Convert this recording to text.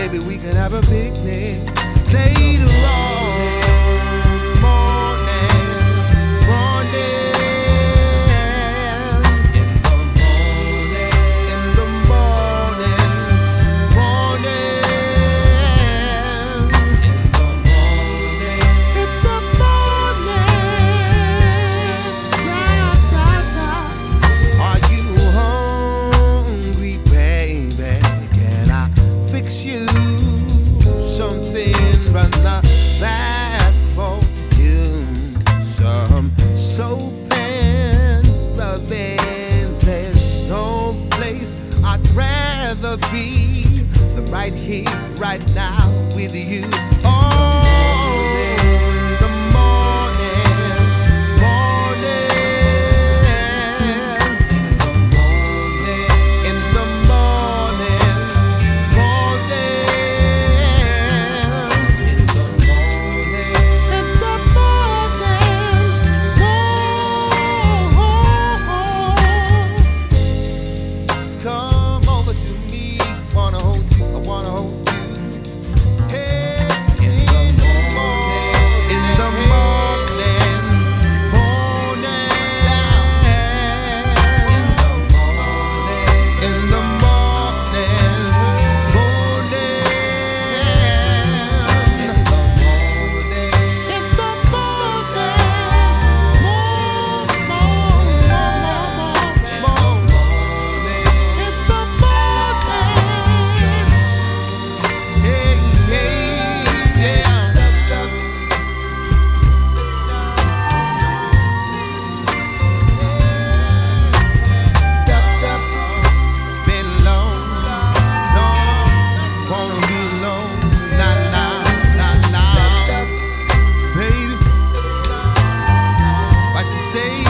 Maybe we can have a picnic later on. You something run the back for you, some soap and rubbing. There's no place I'd rather be than right here, right now with you. Oh, come over to me, wanna hold you, I wanna hold you. Hey, in the morning, in the morning, in the morning, say